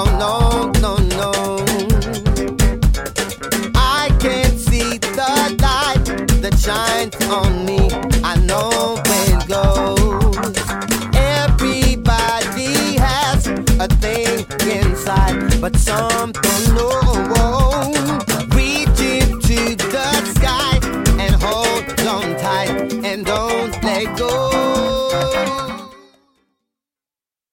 no, no, no. I can't see the light that shines on me. I know where it goes. Everybody has a thing inside, but some don't know.